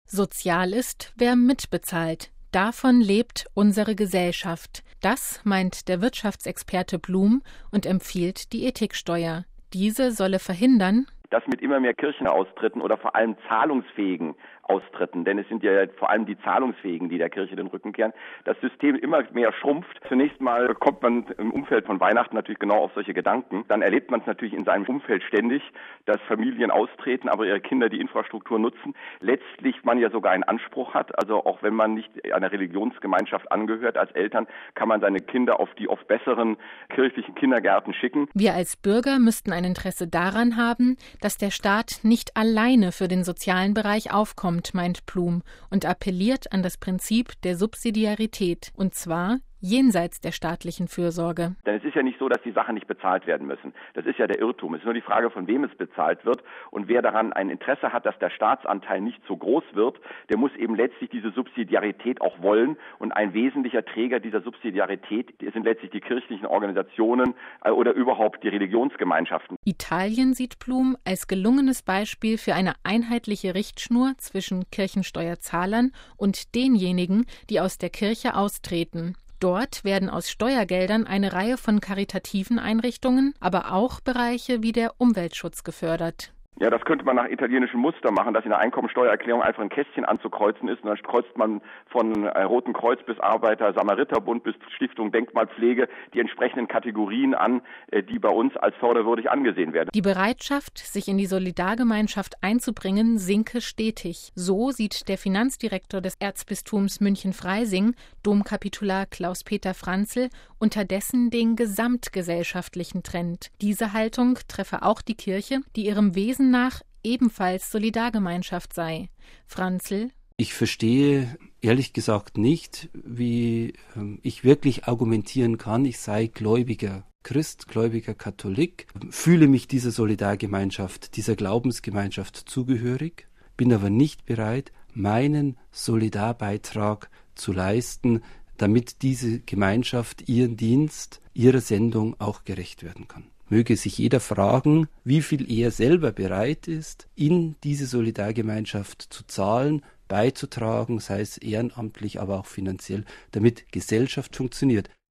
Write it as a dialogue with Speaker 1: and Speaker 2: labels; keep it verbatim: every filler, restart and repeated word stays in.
Speaker 1: Sozial ist, wer mitbezahlt. Davon lebt unsere Gesellschaft. Das meint der Wirtschaftsexperte Blum und empfiehlt die Ethiksteuer. Diese solle verhindern,
Speaker 2: dass mit immer mehr Kirchenaustritten oder vor allem zahlungsfähigen Austritten, denn es sind ja vor allem die Zahlungsfähigen, die der Kirche den Rücken kehren, das System immer mehr schrumpft. Zunächst mal kommt man im Umfeld von Weihnachten natürlich genau auf solche Gedanken. Dann erlebt man es natürlich in seinem Umfeld ständig, dass Familien austreten, aber ihre Kinder die Infrastruktur nutzen. Letztlich man ja sogar einen Anspruch hat, also auch wenn man nicht einer Religionsgemeinschaft angehört, als Eltern kann man seine Kinder auf die oft besseren kirchlichen Kindergärten schicken.
Speaker 1: Wir als Bürger müssten ein Interesse daran haben, dass der Staat nicht alleine für den sozialen Bereich aufkommt, meint Blum und appelliert an das Prinzip der Subsidiarität, und zwar jenseits der staatlichen Fürsorge.
Speaker 2: Denn es ist ja nicht so, dass die Sachen nicht bezahlt werden müssen. Das ist ja der Irrtum. Es ist nur die Frage, von wem es bezahlt wird. Und wer daran ein Interesse hat, dass der Staatsanteil nicht so groß wird, der muss eben letztlich diese Subsidiarität auch wollen. Und ein wesentlicher Träger dieser Subsidiarität sind letztlich die kirchlichen Organisationen oder überhaupt die Religionsgemeinschaften.
Speaker 1: Italien sieht Blum als gelungenes Beispiel für eine einheitliche Richtschnur zwischen Kirchensteuerzahlern und denjenigen, die aus der Kirche austreten. Dort werden aus Steuergeldern eine Reihe von karitativen Einrichtungen, aber auch Bereiche wie der Umweltschutz gefördert.
Speaker 2: Ja, das könnte man nach italienischem Muster machen, dass in der Einkommensteuererklärung einfach ein Kästchen anzukreuzen ist und dann kreuzt man von äh, Roten Kreuz bis Arbeiter Samariterbund bis Stiftung Denkmalpflege die entsprechenden Kategorien an, äh, die bei uns als förderwürdig angesehen werden.
Speaker 1: Die Bereitschaft, sich in die Solidargemeinschaft einzubringen, sinke stetig. So sieht der Finanzdirektor des Erzbistums München-Freising, Domkapitular Klaus-Peter Franzl, unterdessen den gesamtgesellschaftlichen Trend. Diese Haltung treffe auch die Kirche, die ihrem Wesen nach ebenfalls Solidargemeinschaft sei. Franzl:
Speaker 3: Ich verstehe ehrlich gesagt nicht, wie ähm, ich wirklich argumentieren kann, ich sei gläubiger Christ, gläubiger Katholik, fühle mich dieser Solidargemeinschaft, dieser Glaubensgemeinschaft zugehörig, bin aber nicht bereit, meinen Solidarbeitrag zu leisten, damit diese Gemeinschaft ihren Dienst, ihrer Sendung auch gerecht werden kann. Möge sich jeder fragen, wie viel er selber bereit ist, in diese Solidargemeinschaft zu zahlen, beizutragen, sei es ehrenamtlich, aber auch finanziell, damit Gesellschaft funktioniert.